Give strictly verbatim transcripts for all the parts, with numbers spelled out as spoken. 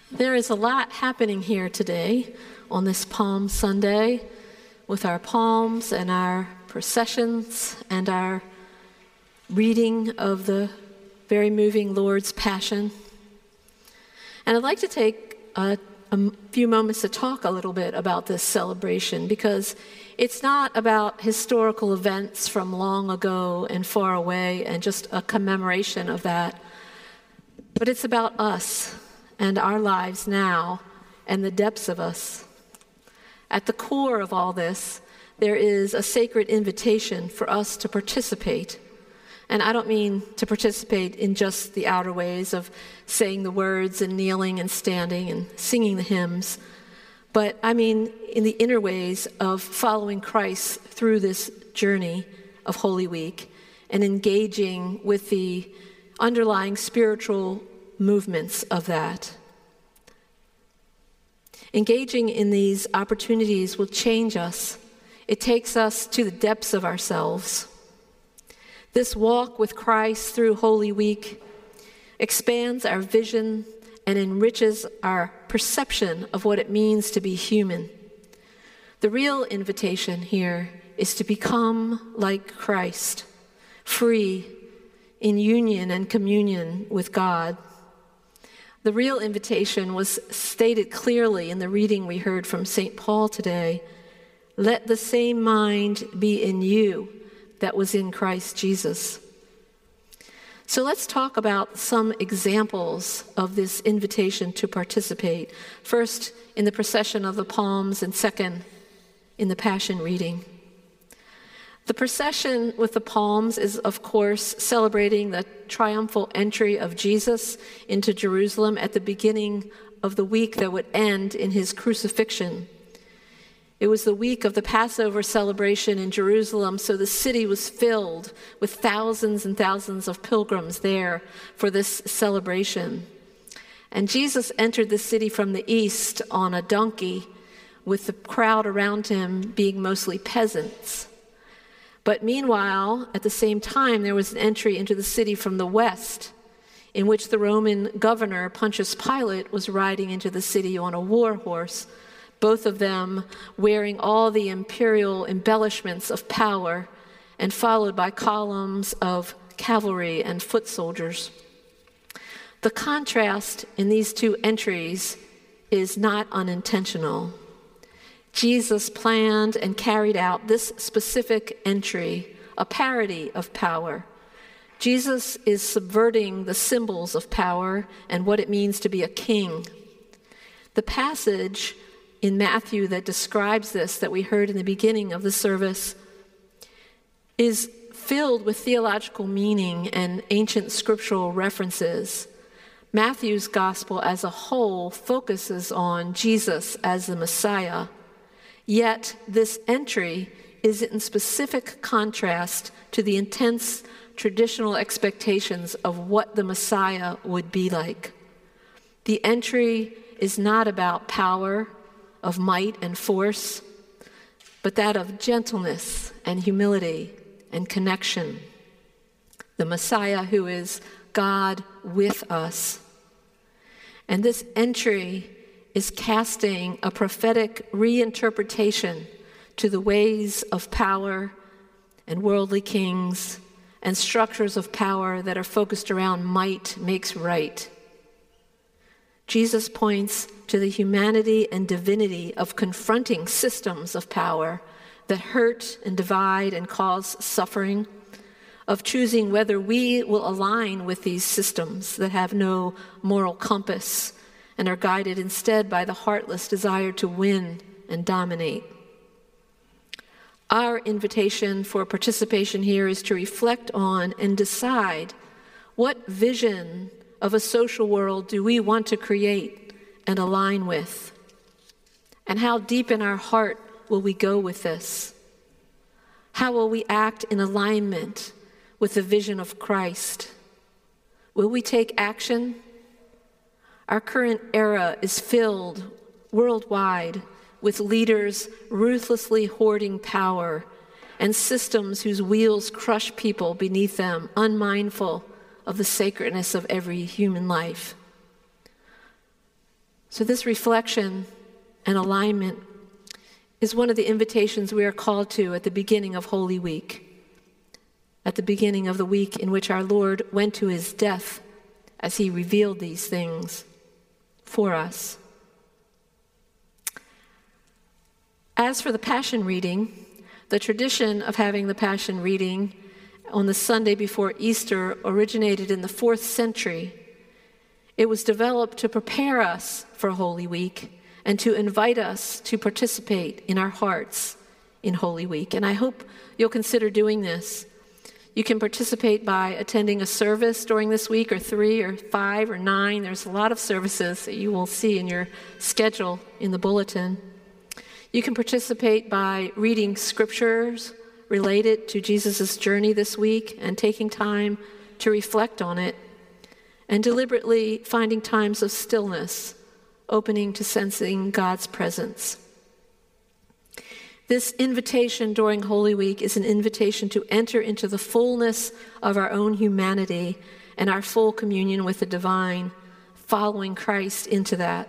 There is a lot happening here today on this Palm Sunday with our palms and our processions and our reading of the very moving Lord's Passion. And I'd like to take a, a few moments to talk a little bit about this celebration, because it's not about historical events from long ago and far away and just a commemoration of that, but it's about us and our lives now and the depths of us. At the core of all this, there is a sacred invitation for us to participate. And I don't mean to participate in just the outer ways of saying the words and kneeling and standing and singing the hymns, but I mean in the inner ways of following Christ through this journey of Holy Week and engaging with the underlying spiritual movements of that. Engaging in these opportunities will change us. It takes us to the depths of ourselves. This walk with Christ through Holy Week expands our vision and enriches our perception of what it means to be human. The real invitation here is to become like Christ, free in union and communion with God. The real invitation was stated clearly in the reading we heard from Saint Paul today. Let the same mind be in you that was in Christ Jesus. So let's talk about some examples of this invitation to participate. First, in the procession of the palms, and second, in the Passion reading. The procession with the palms is, of course, celebrating the triumphal entry of Jesus into Jerusalem at the beginning of the week that would end in his crucifixion. It was the week of the Passover celebration in Jerusalem, so the city was filled with thousands and thousands of pilgrims there for this celebration. And Jesus entered the city from the east on a donkey, with the crowd around him being mostly peasants. But meanwhile, at the same time, there was an entry into the city from the west, in which the Roman governor, Pontius Pilate, was riding into the city on a war horse, both of them wearing all the imperial embellishments of power and followed by columns of cavalry and foot soldiers. The contrast in these two entries is not unintentional. Jesus planned and carried out this specific entry, a parody of power. Jesus is subverting the symbols of power and what it means to be a king. The passage in Matthew that describes this, that we heard in the beginning of the service, is filled with theological meaning and ancient scriptural references. Matthew's gospel as a whole focuses on Jesus as the Messiah, yet this entry is in specific contrast to the intense traditional expectations of what the Messiah would be like. The entry is not about power, of might and force, but that of gentleness and humility and connection. The Messiah who is God with us. And this entry is casting a prophetic reinterpretation to the ways of power and worldly kings and structures of power that are focused around might makes right. Jesus points to the humanity and divinity of confronting systems of power that hurt and divide and cause suffering, of choosing whether we will align with these systems that have no moral compass and are guided instead by the heartless desire to win and dominate. Our invitation for participation here is to reflect on and decide what vision of a social world do we want to create and align with? And how deep in our heart will we go with this? How will we act in alignment with the vision of Christ? Will we take action? Our current era is filled worldwide with leaders ruthlessly hoarding power and systems whose wheels crush people beneath them, unmindful of the sacredness of every human life. So this reflection and alignment is one of the invitations we are called to at the beginning of Holy Week, at the beginning of the week in which our Lord went to his death as he revealed these things for us. As for the Passion reading, the tradition of having the Passion reading on the Sunday before Easter originated in the fourth century. It was developed to prepare us for Holy Week and to invite us to participate in our hearts in Holy Week. And I hope you'll consider doing this. You can participate by attending a service during this week, or three, or five, or nine. There's a lot of services that you will see in your schedule in the bulletin. You can participate by reading scriptures related to Jesus' journey this week and taking time to reflect on it, and deliberately finding times of stillness, opening to sensing God's presence. This invitation during Holy Week is an invitation to enter into the fullness of our own humanity and our full communion with the divine, following Christ into that.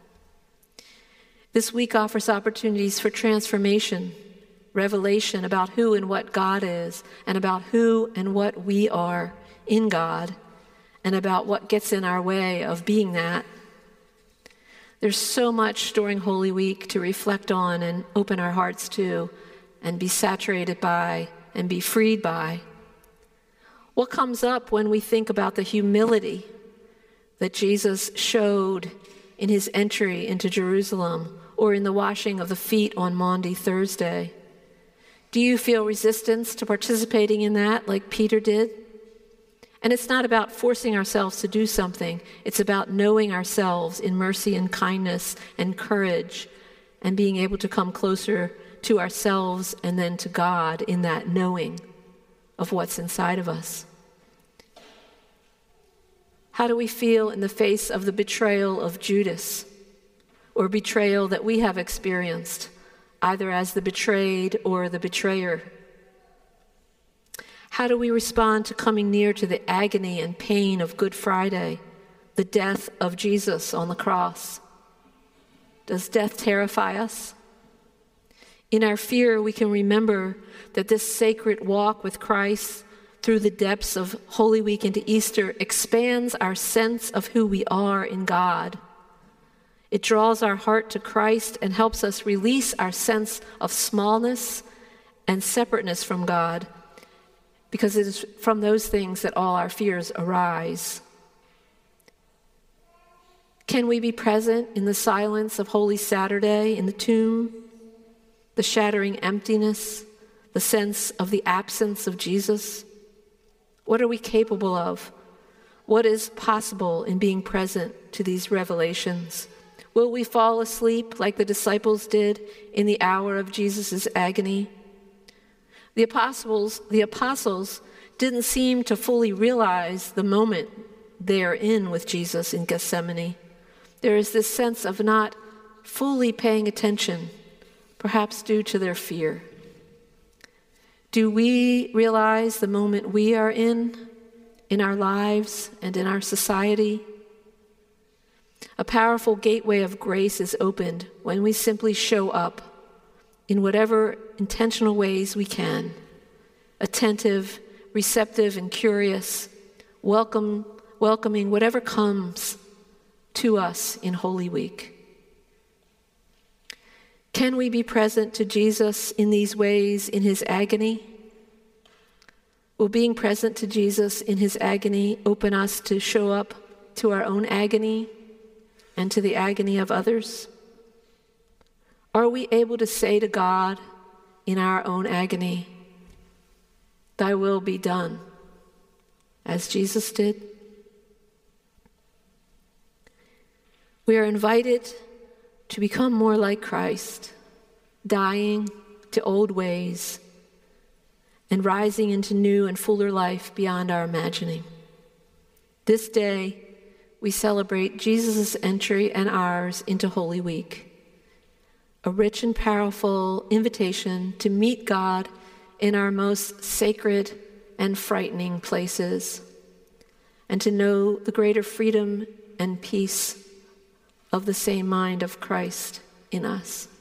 This week offers opportunities for transformation, revelation about who and what God is, and about who and what we are in God, and about what gets in our way of being that. There's so much during Holy Week to reflect on and open our hearts to and be saturated by and be freed by. What comes up when we think about the humility that Jesus showed in his entry into Jerusalem or in the washing of the feet on Maundy Thursday? Do you feel resistance to participating in that like Peter did? And it's not about forcing ourselves to do something. It's about knowing ourselves in mercy and kindness and courage and being able to come closer to ourselves and then to God in that knowing of what's inside of us. How do we feel in the face of the betrayal of Judas, or betrayal that we have experienced, either as the betrayed or the betrayer? How do we respond to coming near to the agony and pain of Good Friday, the death of Jesus on the cross? Does death terrify us? In our fear, we can remember that this sacred walk with Christ through the depths of Holy Week into Easter expands our sense of who we are in God. It draws our heart to Christ and helps us release our sense of smallness and separateness from God, because it is from those things that all our fears arise. Can we be present in the silence of Holy Saturday in the tomb, the shattering emptiness, the sense of the absence of Jesus? What are we capable of? What is possible in being present to these revelations? Will we fall asleep like the disciples did in the hour of Jesus' agony? The apostles, the apostles didn't seem to fully realize the moment they are in with Jesus in Gethsemane. There is this sense of not fully paying attention, perhaps due to their fear. Do we realize the moment we are in, in our lives and in our society? A powerful gateway of grace is opened when we simply show up in whatever intentional ways we can, attentive, receptive, and curious, welcome, welcoming whatever comes to us in Holy Week. Can we be present to Jesus in these ways in his agony? Will being present to Jesus in his agony open us to show up to our own agony and to the agony of others? Are we able to say to God in our own agony, "Thy will be done," as Jesus did? We are invited to become more like Christ, dying to old ways and rising into new and fuller life beyond our imagining. This day, we celebrate Jesus' entry and ours into Holy Week, a rich and powerful invitation to meet God in our most sacred and frightening places, and to know the greater freedom and peace of the same mind of Christ in us.